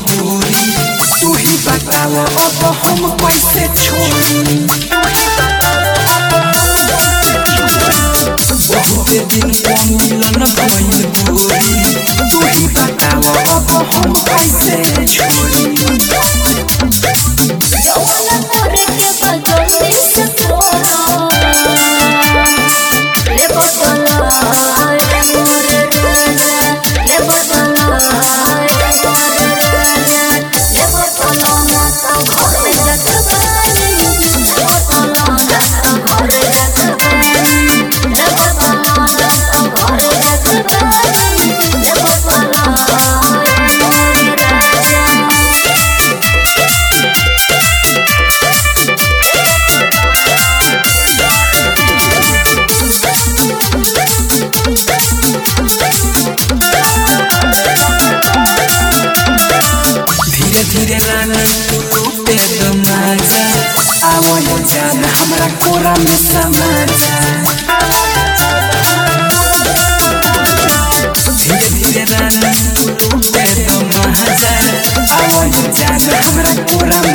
मजबूरी तू ही बतावा अब हम कैसे छोड़ी। बहुत दिन का मिलन भइल गोरी तू ही बतावा अब हम कैसे छोड़ी। धीरे रानी पे दमाजा आवल जान हमरा कोरा में समा जा। धीरे रानी पे दमाजा आवल जान हमरा कोरा